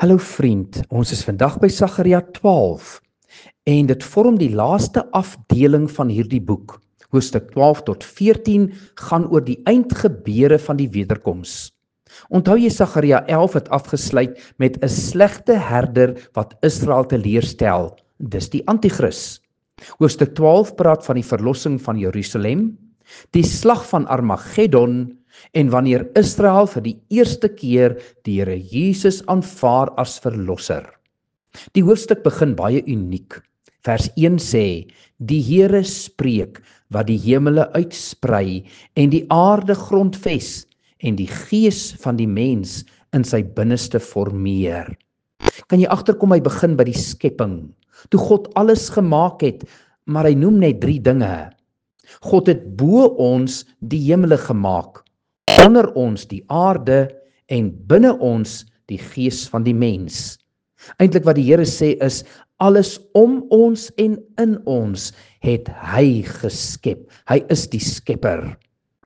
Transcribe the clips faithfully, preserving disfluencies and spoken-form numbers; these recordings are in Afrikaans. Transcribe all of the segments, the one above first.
Hallo vriend, ons is vandag by Sagaria twaalf en dit vorm die laaste afdeling van hierdie boek. Hoofstuk twaalf tot veertien gaan oor die eindgebeure van die wederkoms. Onthou jy Sagaria elf het afgesluit met 'n slegte herder wat Israel teleurstel, dis die Antichrist. Hoofstuk twaalf praat van die verlossing van Jerusalem, die slag van Armageddon en wanneer Israel vir die eerste keer die Here Jesus aanvaar as verlosser. Die hoofstuk begin baie uniek. Vers een sê, die Here spreek wat die hemele uitsprei en die aarde grondves en die gees van die mens in sy binneste formeer. Kan jy agterkom, hy begin by die skepping, toe God alles gemaak het, maar hy noem net drie dinge. God het bo ons die hemele gemaak, onder ons die aarde en binne ons die gees van die mens. Eintlik wat die Here sê is, alles om ons en in ons het hy geskep. Hy is die skepper.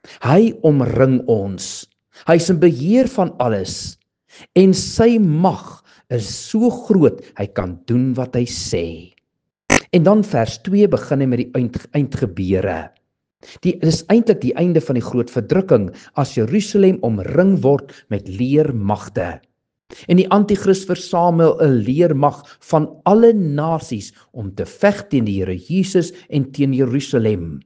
Hy omring ons. Hy is in beheer van alles. En sy mag is so groot, hy kan doen wat hy sê. En dan vers twee begin hy met die eind, eindgebeure. Dit is eintlik die einde van die groot verdrukking, as Jerusalem omring word met leermagte. En die Antichrist versamel 'n leermag van alle nasies om te veg teen die Here Jesus en teen Jerusalem.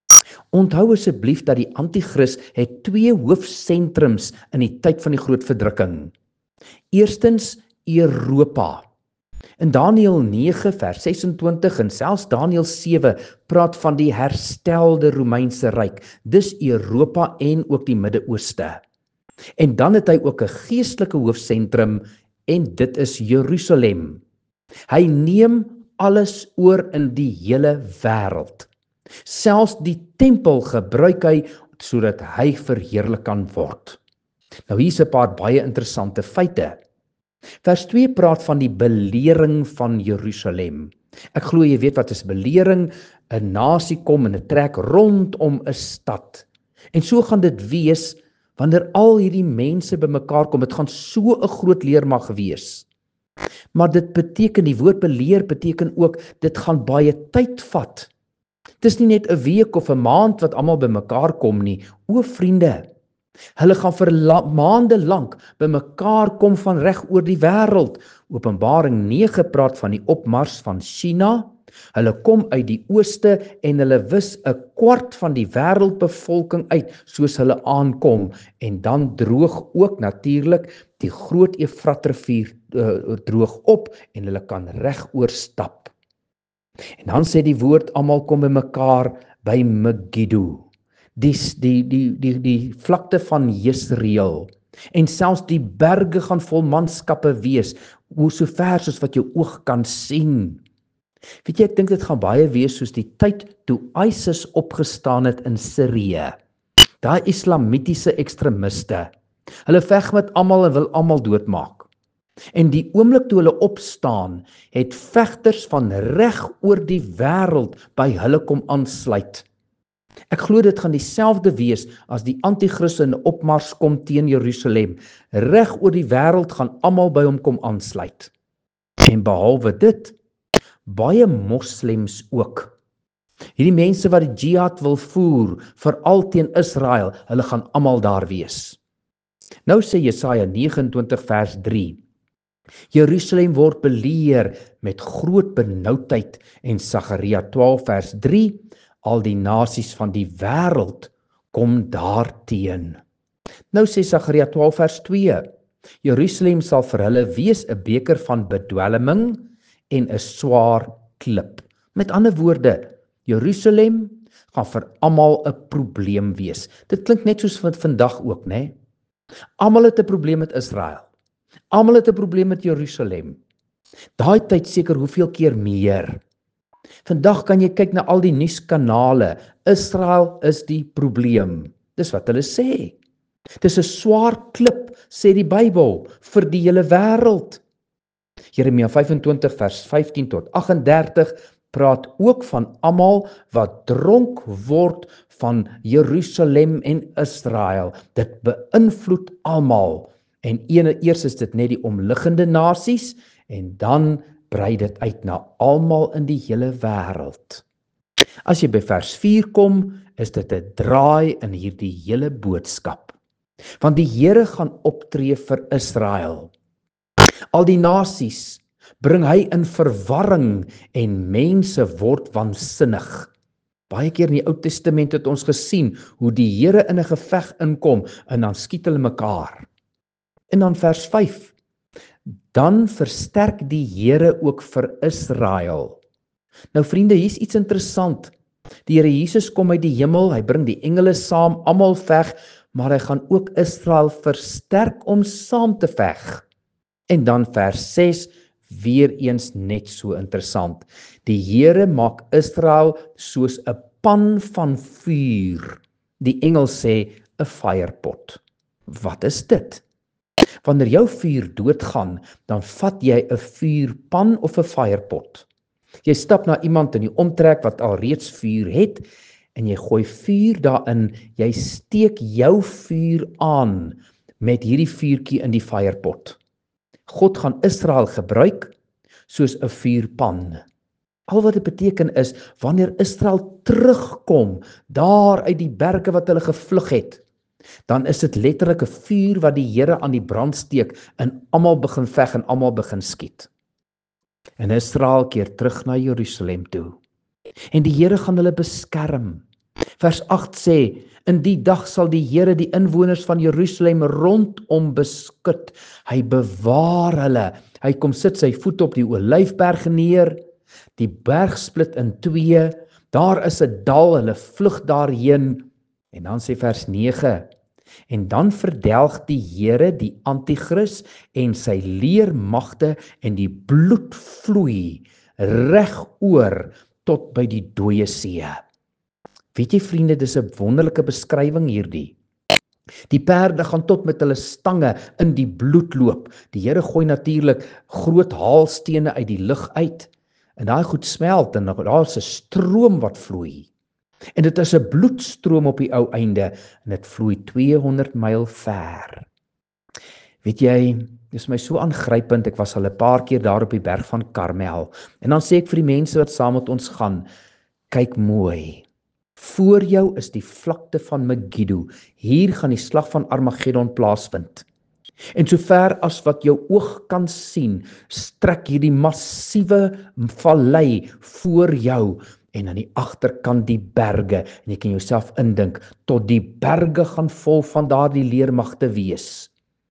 Onthou asseblief dat die Antichrist het twee hoofsentrums in die tyd van die groot verdrukking. Eerstens Europa. In Daniël nege vers ses en twintig en selfs Daniël sewe praat van die herstelde Romeinse ryk, dis Europa en ook die Midde-Ooste. En dan het hy ook 'n geestelike hoofsentrum en dit is Jerusalem. Hy neem alles oor in die hele wêreld. Selfs die tempel gebruik hy sodat hy verheerlik kan word. Nou hier's 'n paar baie interessante feite. Vers twee praat van die belering van Jerusalem. Ek glo jy weet wat is belering. 'n Nasie kom en 'n trek rondom 'n stad. En so gaan dit wees wanneer al hierdie mense bymekaar kom. Dit gaan so 'n groot leermag wees. Maar dit beteken, die woord beleer beteken ook, dit gaan baie tyd vat. Dit is nie net 'n week of 'n maand wat almal bymekaar kom nie. O vriende, hulle gaan vir la, maande lank bymekaar kom van reg oor die wêreld. Openbaring nege praat van die opmars van China. Hulle kom uit die ooste en hulle wis 'n kwart van die wêreldbevolking uit soos hulle aankom. En dan droog ook natuurlik die groot Efratrivier uh, droog op en hulle kan reg oorstap. En dan sê die woord, almal kom bymekaar by Megiddo. Die, die, die, die, die vlakte van Jesreel, en selfs die berge gaan vol manskappe wees, hoe so ver soos wat jou oog kan sien. Weet jy, ek dink dit gaan baie wees soos die tyd toe ISIS opgestaan het in Sirië. Daai islamitiese ekstremiste, hulle veg met almal en wil almal doodmaak. En die oomblik toe hulle opstaan, het vegters van reg oor die wêreld by hulle kom aansluit. Ek glo dit gaan dieselfde wees as die Antichrist in opmars kom teen Jerusalem. Reg oor die wêreld gaan almal by hom kom aansluit. En behalwe dit, baie moslems ook. Hierdie mense wat die jihad wil voer, veral teen Israel, hulle gaan almal daar wees. Nou sê Jesaja nege en twintig vers drie, Jerusalem word beleer met groot benoudheid, en Sagaria twaalf vers drie, al die nasies van die wêreld kom daarteen. Nou sê Sagaria twaalf vers twee, Jerusalem sal vir hulle wees 'n beker van bedwelming en 'n swaar klip. Met ander woorde, Jerusalem gaan vir almal 'n probleem wees. Dit klink net soos van vandag ook, né? Almal het 'n probleem met Israel. Almal het 'n probleem met Jerusalem. Daai tyd seker hoeveel keer meer. Vandag kan jy kyk na al die nuuskanale. Israel is die probleem. Dis wat hulle sê. Dis 'n swaar klip, sê die Bybel, vir die hele wêreld. Jeremia vyf en twintig vers vyftien tot agt en dertig praat ook van almal wat dronk word van Jerusalem en Israel. Dit beïnvloed almal. En ene, eers is dit net die omliggende nasies, en dan brei dit uit na almal in die hele wêreld. As jy by vers vier kom, is dit 'n draai in hierdie hele boodskap. Want die Here gaan optree vir Israel. Al die nasies bring hy in verwarring en mense word waansinnig. Baie keer in die Ou Testament het ons gesien hoe die Here in 'n geveg inkom en dan skiet hulle mekaar. En dan vers vyf. Dan versterk die Here ook vir Israel. Nou vriende, hier's iets interessant. Die Here Jesus kom uit die hemel, hy bring die engele saam, almal veg, maar hy gaan ook Israel versterk om saam te veg. En dan vers ses, weer eens net so interessant. Die Here maak Israel soos 'n pan van vuur. Die engel sê 'n firepot. Wat is dit? Wanneer jou vuur doodgaan, dan vat jy 'n vuurpan of 'n firepot. Jy stap na iemand in die omtrek wat al reeds vuur het, en jy gooi vuur daarin, jy steek jou vuur aan met hierdie vuurtjie in die firepot. God gaan Israel gebruik soos 'n vuurpan. Al wat dit beteken is, wanneer Israel terugkom, daar uit die berge wat hulle gevlug het, dan is dit letterlik 'n vuur wat die Here aan die brand steek, en almal begin veg en almal begin skiet. En Israel keer terug na Jerusalem toe. En die Here gaan hulle beskerm. Vers agt sê, in die dag sal die Here die inwoners van Jerusalem rondom beskud. Hy bewaar hulle. Hy kom sit sy voet op die Olyfberg neer. Die berg split in twee. Daar is 'n dal, hulle vlug daarheen. En dan sê vers nege, en dan verdelg die Here die Antichrist en sy leermagte, en die bloed vloei reg oor tot by die dooie see. Weet jy vriende, dis 'n wonderlike beskrywing hierdie. Die perde gaan tot met hulle stange in die bloed loop. Die Here gooi natuurlik groot haalstene uit die lug uit, en daai goed smelt, en daar's 'n stroom wat vloei. En dit is 'n bloedstroom op die ou einde, en dit vloei tweehonderd myl ver. Weet jy, dis my so aangrypend, ek was al 'n paar keer daar op die berg van Karmel, en dan sê ek vir die mense wat saam met ons gaan, kyk mooi. Voor jou is die vlakte van Megiddo. Hier gaan die slag van Armageddon plaasvind. En sover as wat jou oog kan sien, strek hierdie massiewe vallei voor jou, en aan die agterkant die berge, en jy kan jouself indink, tot die berge gaan vol van daardie leermagte wees.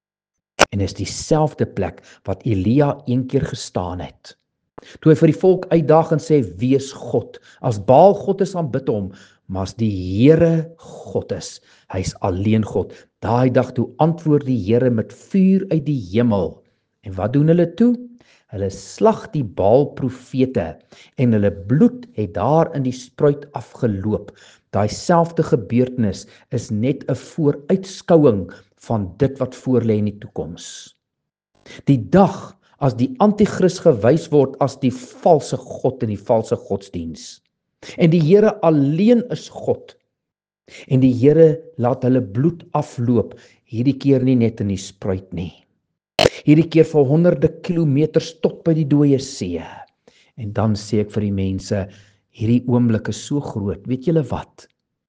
En is dieselfde plek wat Elia een keer gestaan het. Toe hy vir die volk uitdaag en sê, wees God. As Baal God is, aanbid hom, maar as die Here God is, hy is alleen God. Daai dag toe antwoord die Here met vuur uit die hemel. En wat doen hulle toe? Hulle slag die Baal profete, en hulle bloed het daar in die spruit afgeloop. Daai selfde gebeurtenis is net 'n vooruitskouing van dit wat voorlê in die toekoms. Die dag as die Antichrist gewys word as die valse God en die valse godsdiens. En die Here alleen is God. En die Here laat hulle bloed afloop, hierdie keer nie net in die spruit nie. Hierdie keer vir honderde kilometers tot by die dooie see. En dan sê ek vir die mense, hierdie oomblik is so groot, weet julle wat?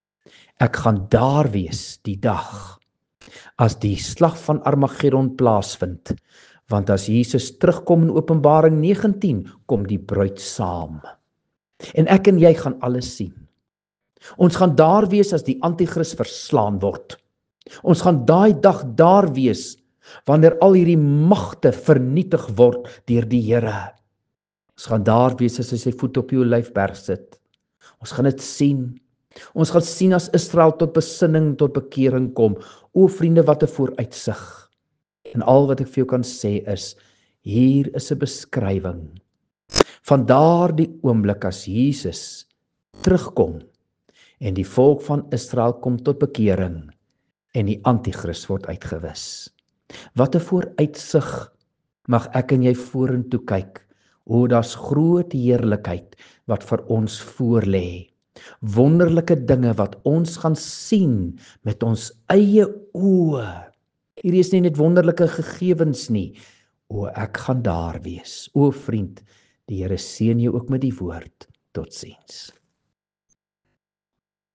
Ek gaan daar wees die dag, as die slag van Armageddon plaasvind, want as Jesus terugkom in Openbaring negentien, kom die bruid saam. En ek en jy gaan alles sien. Ons gaan daar wees as die Antichrist verslaan word. Ons gaan daai dag daar wees, wanneer al hierdie magte vernietig word deur die Here. Ons gaan daar wees as hy sy voet op die Olyfberg sit. Ons gaan dit sien. Ons gaan sien as Israel tot besinning, tot bekering kom. O vriende, wat 'n vooruitsig. En al wat ek vir jou kan sê is, hier is 'n beskrywing van daardie oomblik as Jesus terugkom en die volk van Israel kom tot bekering en die Antichrist word uitgewis. Wat 'n vooruitsig mag ek en jy vorentoe kyk. O, daar's groot heerlikheid wat vir ons voorlê. Wonderlike dinge wat ons gaan sien met ons eie oë. Hierdie is nie net wonderlike gegewens nie. O, ek gaan daar wees. O vriend, die Here seën jou ook met die woord. Totsiens.